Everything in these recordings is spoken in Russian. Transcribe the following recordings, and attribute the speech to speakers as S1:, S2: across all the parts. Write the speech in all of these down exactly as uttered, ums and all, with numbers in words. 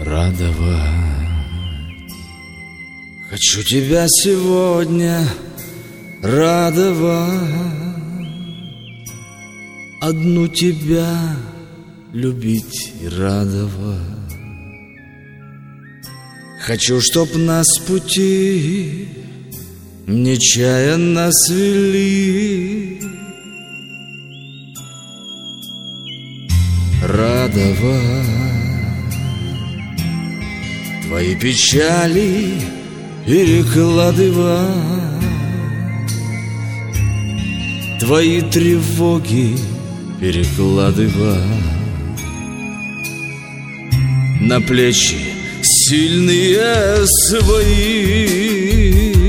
S1: радовать. Хочу тебя сегодня радовать, одну тебя любить и радовать. Хочу, чтоб нас пути нечаянно свели, радовать, твои печали перекладывать, твои тревоги перекладывать на плечи сильные свои.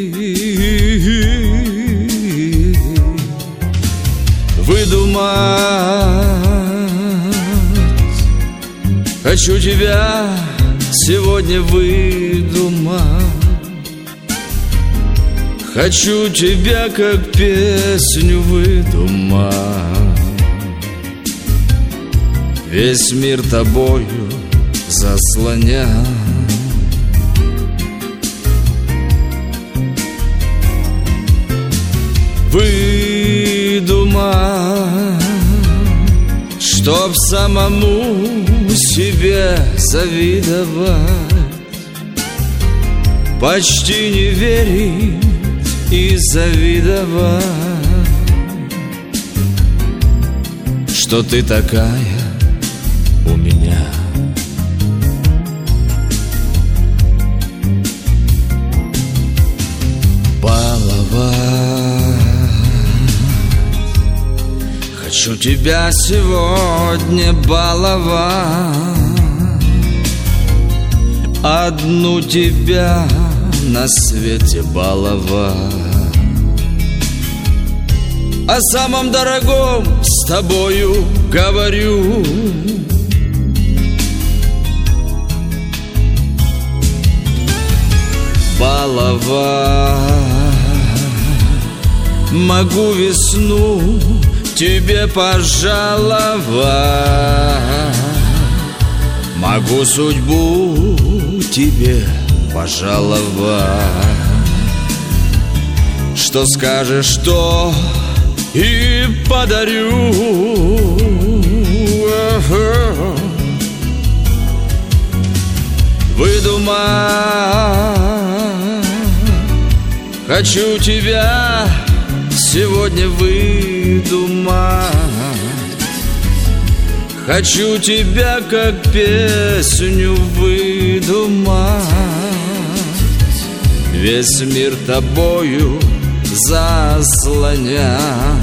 S1: Выдумать хочу тебя сегодня выдумать. Хочу тебя как песню выдумать. Весь мир тобою заслоня. Выдумать, чтоб самому себе завидовать, почти не верить и завидовать, что ты такая у меня. Баловать хочу тебя сегодня баловать, одну тебя на свете баловать. О самом дорогом с тобою говорю. Баловать могу весну тебе пожаловать, могу судьбу тебе пожаловать. Что скажешь, то и подарю. Выдумать хочу тебя сегодня выдумать. Хочу тебя как песню выдумать. Весь мир тобою заслоня.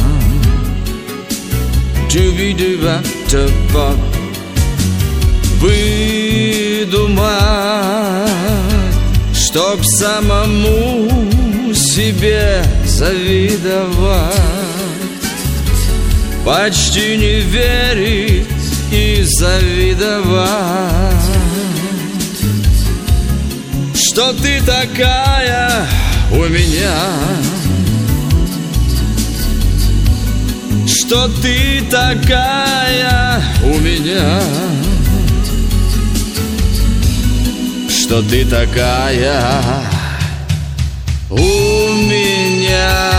S1: Выдумать, чтоб самому себе завидовать, почти не верить и завидовать, что ты такая у меня, что ты такая у меня, что ты такая у меня.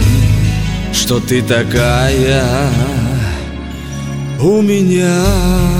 S1: Что ты такая у меня.